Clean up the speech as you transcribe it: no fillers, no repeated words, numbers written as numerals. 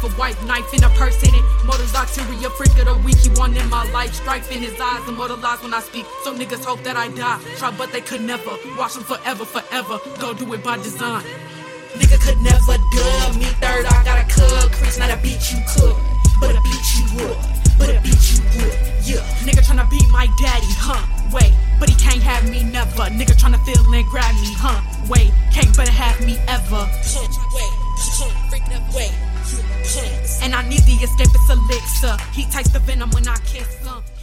a white knife in a purse hidden. Motors arteria, freak of the week. He one in my life, strife in his eyes, immortalized when I speak. So niggas hope that I die. Try, but they could never. Watch them forever, forever. Go do it by design. Nigga could never dub me third. I got a cub, Chris, not a beat you could, but a beat you would, but a beat you would. Yeah, nigga tryna beat my daddy, huh? Wait, but he can't have me never. Nigga tryna feel and grab me, huh? Wait, can't better have me ever. Wait, and I need the escapist elixir. He takes the venom when I kiss him.